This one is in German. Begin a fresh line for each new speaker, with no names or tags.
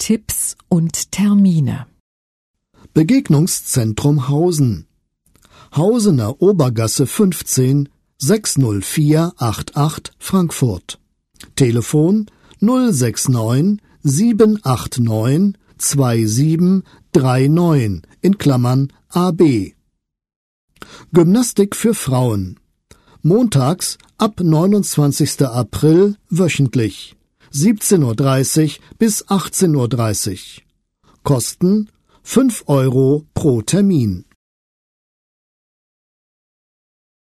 Tipps und Termine.
Begegnungszentrum Hausen. Hausener Obergasse 15 60488 Frankfurt. Telefon 069 789 2739 (AB). Gymnastik für Frauen. Montags ab 29. April wöchentlich 17:30 bis 18:30 Kosten 5 € pro Termin.